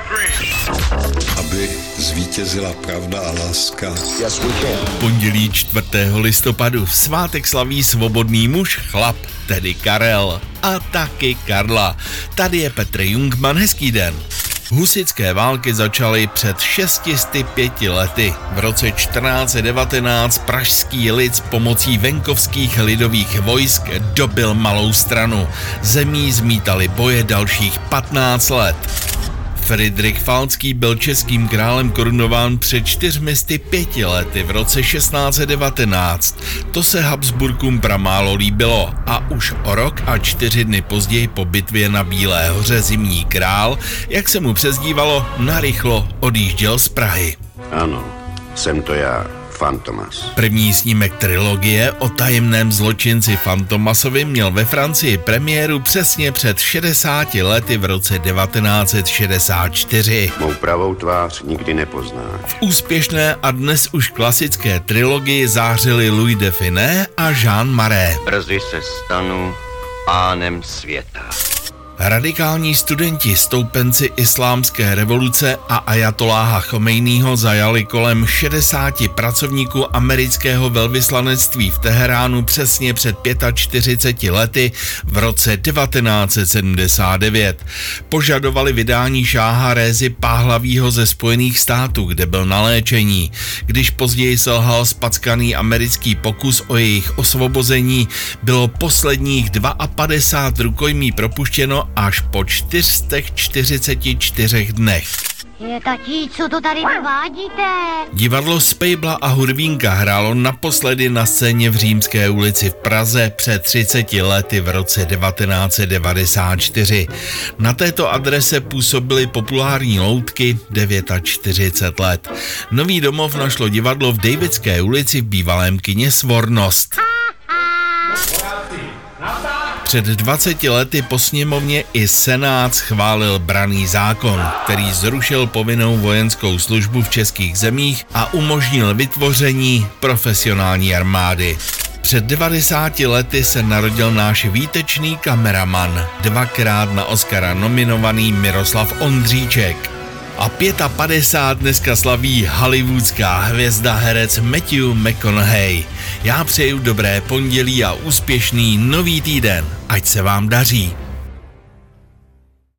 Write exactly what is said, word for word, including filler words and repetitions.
Aby zvítězila pravda a láska. Yes, we can. Pondělí čtvrtého listopadu v svátek slaví svobodný muž, chlap, tedy Karel. A taky Karla. Tady je Petr Jungmann, hezký den. Husitské války začaly před šesti pěti lety. V roce čtrnáct set devatenáct pražský lid s pomocí venkovských lidových vojsk dobil Malou Stranu. Zemí zmítali boje dalších patnáct let. Fridrich Falcký byl českým králem korunován před čtyřmi pěti lety v roce šestnáct set devatenáct. To se Habsburkům pramálo líbilo a už o rok a čtyři dny později po bitvě na Bílé hoře Zimní král, jak se mu přezdívalo, narychlo odjížděl z Prahy. Ano, jsem to já, Fantomas. První snímek trilogie o tajemném zločinci Fantomasovi měl ve Francii premiéru přesně před šedesáti lety v roce devatenáct set šedesát čtyři. Mou pravou tvář nikdy nepoznáš. V úspěšné a dnes už klasické trilogii zářili Louis de Funès a Jean Marais. Brzy se stanu pánem světa. Radikální studenti, stoupenci islámské revoluce a ajatoláha Chomejního zajali kolem šedesáti pracovníků amerického velvyslanectví v Teheránu přesně před čtyřiceti pěti lety v roce devatenáct set sedmdesát devět. Požadovali vydání šáha Rézy Páhlavího ze Spojených států, kde byl na léčení. Když později selhal spackaný americký pokus o jejich osvobození, bylo posledních padesát dva rukojmí propuštěno až po čtyři sta čtyřiceti čtyřech dnech. Je tatí, co to tady vádíte? Divadlo Spejbla a Hurvínka hrálo naposledy na scéně v Římské ulici v Praze před třiceti lety v roce devatenáct set devadesát čtyři. Na této adrese působily populární loutky čtyřicet devět let. Nový domov našlo divadlo v Davidské ulici v bývalém kině Svornost. Před dvaceti lety po sněmovně i Senát schválil branný zákon, který zrušil povinnou vojenskou službu v českých zemích a umožnil vytvoření profesionální armády. Před devadesáti lety se narodil náš výtečný kameraman, dvakrát na Oscara nominovaný Miroslav Ondříček. A padesát pět dneska slaví hollywoodská hvězda herec Matthew McConaughey. Já přeju dobré pondělí a úspěšný nový týden. Ať se vám daří.